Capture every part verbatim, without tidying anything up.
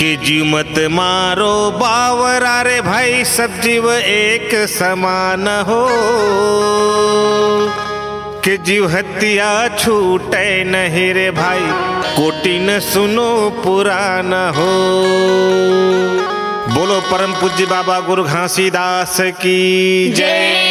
कि जीव मत मारो बावरा रे भाई, सब जीव एक समान हो। कि जीव हत्या छूटे नहीं रे भाई, कोटि न सुनो पुराण हो। बोलो परम पूज्य बाबा गुरु घासीदास की जय।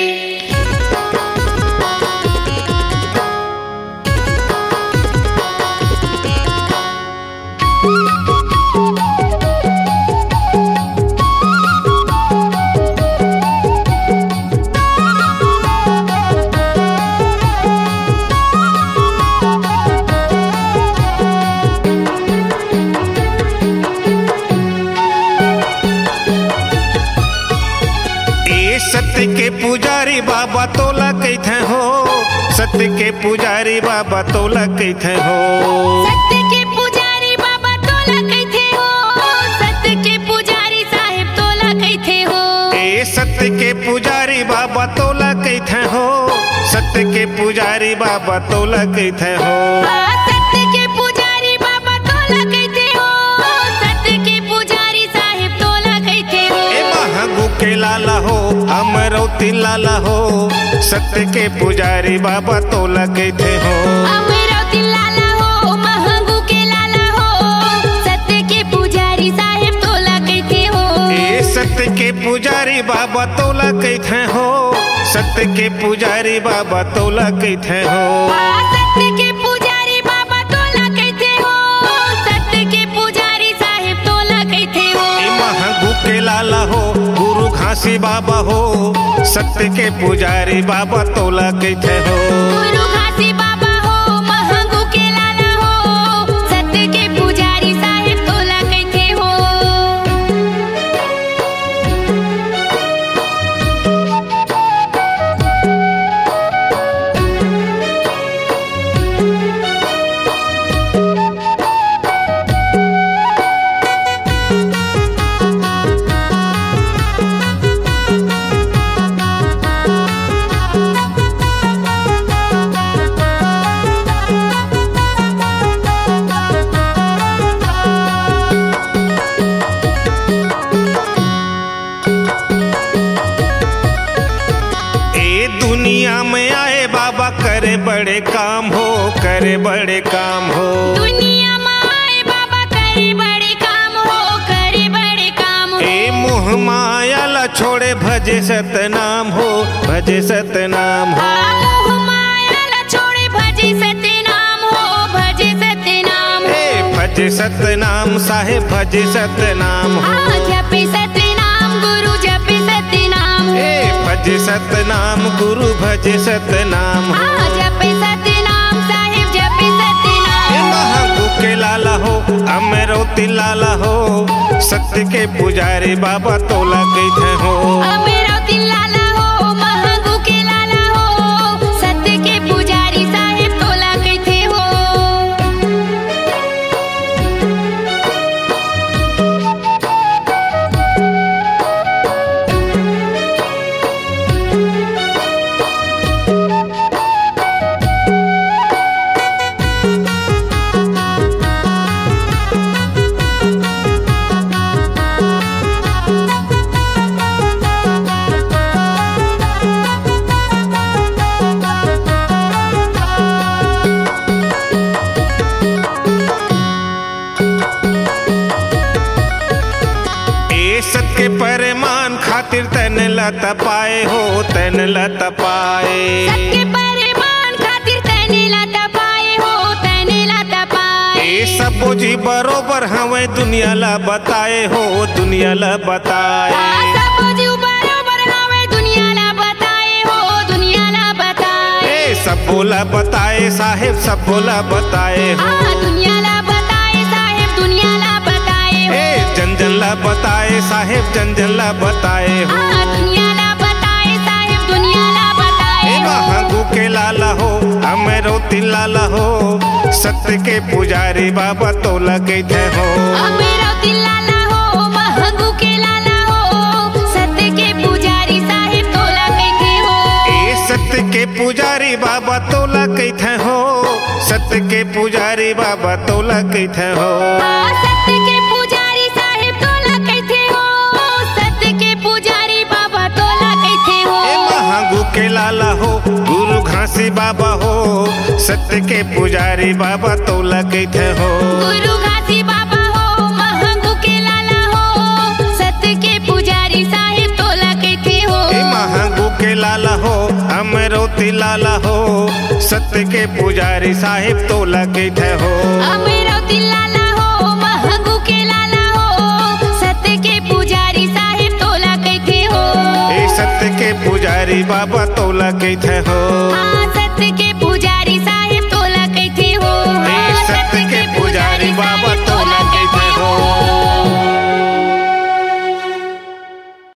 सत्य के पुजारी बाबा तोला कैथे हो, सत्य के पुजारी बाबा तोला कैथे हो। सत्य के पुजारी बाबा तोला कैथे हो, सत्य के पुजारी साहिब तोला कैथे हो। ए सत्य के पुजारी बाबा तोला कैथे हो, सत्य के पुजारी बाबा तोला कैथे हो। सत्य के पुजारी बाबा तोला कैथे हो, सत्य के पुजारी साहिब तोला कैथे हो। ए महंगू के लाला हो, अमरौती लाला हो, सत्य के पुजारी बाबा तोला कैथे हो। अमरौती लाला हो, महंगू के लाला हो, सत्य के पुजारी साहिब तोला कैथे हो। ए सत्य के पुजारी बाबा तोला कैथे हो, सत्य के पुजारी बाबा तोला कैथे हो। सत्य के पुजारी बाबा तोला कैथे हो, सत्य के पुजारी साहिब तोला कैथे हो। महंगू के लाला हो, गुरु घासी बाबा हो, सत्य के पुजारी बाबा तोला कैथे हो। गुरु घासी बाबा हो, महंगू के लाला हो, सत्य के पुजारी साहिब तोला कैथे हो। दुनिया में आए बाबा करे बड़े काम हो, करे बड़े काम हो। दुनिया में आए बाबा करे बड़े काम हो, करे बड़े काम हो। ए मोह माया ला छोड़े भजे सतनाम हो, भजे सतनाम हो। मोह माया ला छोड़े भजे सतनाम हो, भजे सतनाम हो। ए भजे सतनाम साहेब भजे सतनाम हो। जपे सतनाम गुरु जपे सतनाम हो। ए भजे सतनाम गुरु भजे सतनाम हो। जपे सतनाम साहिब जपे सतनाम। ए महंगू के लाला हो, अमरौती लाला हो, सत्य के पुजारी बाबा तोला कैथे हो। अमरौती लाला हो, महंगू के लाला हो, सत्य के पुजारी साहिब तोला कैथे हो। के परमान खातिर तन लत पाए हो, तन लत पाए। सत्य परमान खातिर तन लत पाए हो, तन लत पाए। ए सबो जी बरोबर हवे दुनिया ला बताए हो, दुनिया ला बताए। सबो जी बरोबर हवे दुनिया ला बताए हो, दुनिया ला बताए। ए सबो ला बताए साहेब, सबो ला बताए हो। दुनिया ला बताए साहेब, दुनिया ला बताए हो। ए जन जन ला बताए साहेब, जन जन ला बताए हो। दुनिया ला बताए साहेब, दुनिया ला बताए हो। महंगू के लाला हो, अमरौती लाला हो, सत्य के पुजारी बाबा तोला कैथे हो। अमरौती लाला हो, महंगू के लाला हो, सत्य के पुजारी साहिब तोला कैथे हो। ए सत्य के पुजारी बाबा तोला कैथे हो, सत्य के पुजारी बाबा तोला कैथे हो। सत्य के पुजारी घासी बाबा हो सत्य के पुजारी बाबा तोला कैथे हो। गुरु घासी बाबा हो महंगू के लाला हो सत्य के पुजारी साहिब तोला कैथे हो। ए महंगू के लाला हो अमरोती लाला हो सत्य के पुजारी साहिब तोला कैथे हो। अमरोती लाला हो महंगू के लाला हो सत्य के पुजारी साहिब तोला कैथे हो। ए सत्य के पुजारी बाबा तोला कैथे हो। हाँ सत्य के